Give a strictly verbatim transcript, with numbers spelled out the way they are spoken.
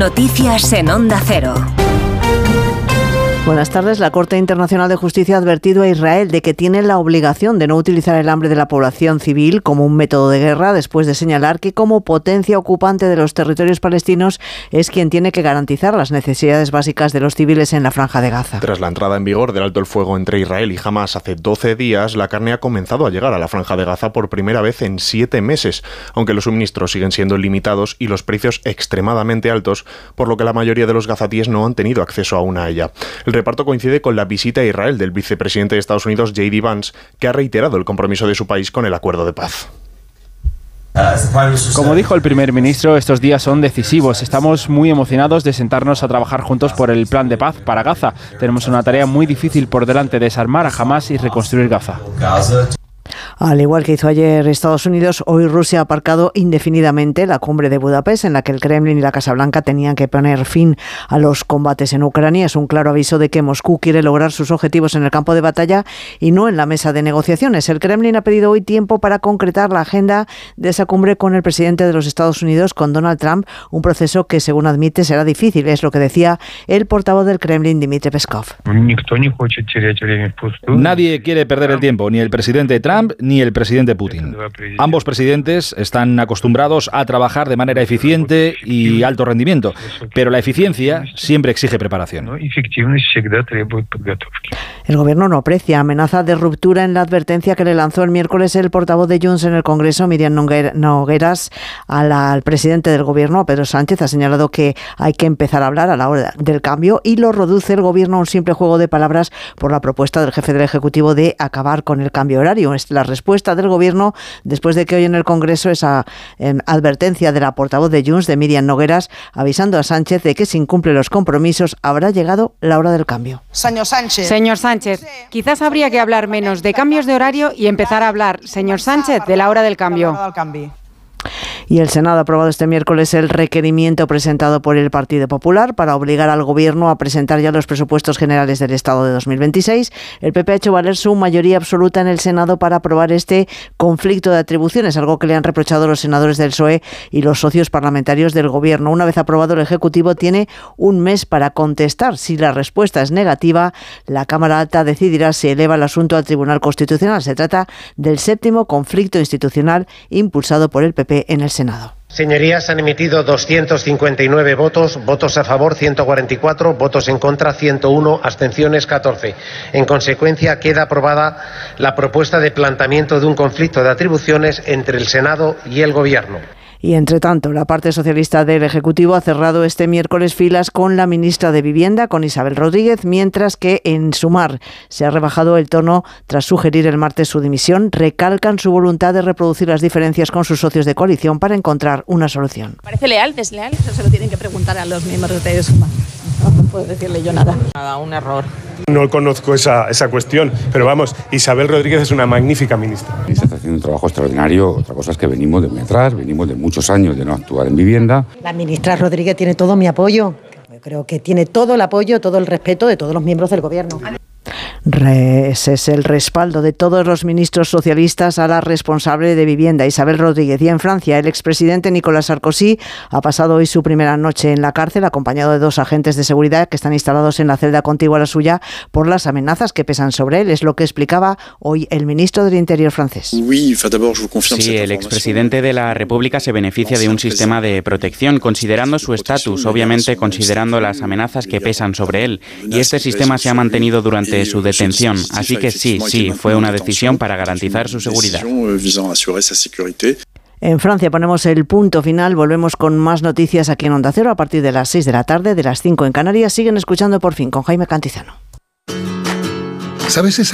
Noticias en Onda Cero. Buenas tardes. La Corte Internacional de Justicia ha advertido a Israel de que tiene la obligación de no utilizar el hambre de la población civil como un método de guerra, después de señalar que como potencia ocupante de los territorios palestinos es quien tiene que garantizar las necesidades básicas de los civiles en la Franja de Gaza. Tras la entrada en vigor del alto el fuego entre Israel y Hamás hace doce días, la carne ha comenzado a llegar a la Franja de Gaza por primera vez en siete meses, aunque los suministros siguen siendo limitados y los precios extremadamente altos, por lo que la mayoría de los gazatíes no han tenido acceso aún a ella. El reparto coincide con la visita a Israel del vicepresidente de Estados Unidos, J D Vance, que ha reiterado el compromiso de su país con el acuerdo de paz. Como dijo el primer ministro, estos días son decisivos. Estamos muy emocionados de sentarnos a trabajar juntos por el plan de paz para Gaza. Tenemos una tarea muy difícil por delante: desarmar a Hamás y reconstruir Gaza. Al igual que hizo ayer Estados Unidos, hoy Rusia ha aparcado indefinidamente la cumbre de Budapest, en la que el Kremlin y la Casa Blanca tenían que poner fin a los combates en Ucrania. Es un claro aviso de que Moscú quiere lograr sus objetivos en el campo de batalla y no en la mesa de negociaciones. El Kremlin ha pedido hoy tiempo para concretar la agenda de esa cumbre con el presidente de los Estados Unidos, con Donald Trump, un proceso que, según admite, será difícil. Es lo que decía el portavoz del Kremlin, Dmitry Peskov. Nadie quiere perder el tiempo, ni el presidente Trump ni el presidente Putin. Ambos presidentes están acostumbrados a trabajar de manera eficiente y alto rendimiento, pero la eficiencia siempre exige preparación. El gobierno no aprecia amenaza de ruptura en la advertencia que le lanzó el miércoles el portavoz de Junts en el Congreso, Míriam Nogueras, a la, al presidente del gobierno, Pedro Sánchez. Ha señalado que hay que empezar a hablar a la hora del cambio y lo reduce el gobierno a un simple juego de palabras por la propuesta del jefe del Ejecutivo de acabar con el cambio horario. Es la respuesta del gobierno después de que hoy en el Congreso esa eh, advertencia de la portavoz de Junts, de Míriam Nogueras, avisando a Sánchez de que si incumple los compromisos habrá llegado la hora del cambio. Señor Sánchez. Señor Sánchez, quizás habría que hablar menos de cambios de horario y empezar a hablar, señor Sánchez, de la hora del cambio. Y el Senado ha aprobado este miércoles el requerimiento presentado por el Partido Popular para obligar al Gobierno a presentar ya los presupuestos generales del Estado de dos mil veintiséis. El P P ha hecho valer su mayoría absoluta en el Senado para aprobar este conflicto de atribuciones, algo que le han reprochado los senadores del P S O E y los socios parlamentarios del Gobierno. Una vez aprobado, el Ejecutivo tiene un mes para contestar. Si la respuesta es negativa, la Cámara Alta decidirá si eleva el asunto al Tribunal Constitucional. Se trata del séptimo conflicto institucional impulsado por el P P en el Senado. Señorías, han emitido doscientos cincuenta y nueve votos, votos a favor ciento cuarenta y cuatro, votos en contra ciento uno, abstenciones catorce. En consecuencia, queda aprobada la propuesta de planteamiento de un conflicto de atribuciones entre el Senado y el Gobierno. Y, entre tanto, la parte socialista del Ejecutivo ha cerrado este miércoles filas con la ministra de Vivienda, con Isabel Rodríguez, mientras que en Sumar se ha rebajado el tono tras sugerir el martes su dimisión. Recalcan su voluntad de reproducir las diferencias con sus socios de coalición para encontrar una solución. ¿Parece leal, desleal? Eso se lo tienen que preguntar a los miembros de Sumar. No puedo decirle yo nada. Nada, un error. No conozco esa, esa cuestión, pero vamos, Isabel Rodríguez es una magnífica ministra. Está haciendo un trabajo extraordinario. Otra cosa es que venimos de muy atrás, venimos de muchos años de no actuar en vivienda. La ministra Rodríguez tiene todo mi apoyo. Yo creo que tiene todo el apoyo, todo el respeto de todos los miembros del Gobierno. Ese es el respaldo de todos los ministros socialistas a la responsable de Vivienda, Isabel Rodríguez. Y en Francia, el expresidente Nicolas Sarkozy ha pasado hoy su primera noche en la cárcel, acompañado de dos agentes de seguridad que están instalados en la celda contigua a la suya por las amenazas que pesan sobre él. Es lo que explicaba hoy el ministro del Interior francés. Sí, el expresidente de la República se beneficia de un sistema de protección, considerando su estatus, obviamente considerando las amenazas que pesan sobre él. Y este sistema se ha mantenido durante su detención. Así que sí, sí, fue una decisión para garantizar su seguridad. En Francia ponemos el punto final. Volvemos con más noticias aquí en Onda Cero a partir de las seis de la tarde, de las cinco en Canarias. Siguen escuchando Por Fin con Jaime Cantizano. ¿Sabes esa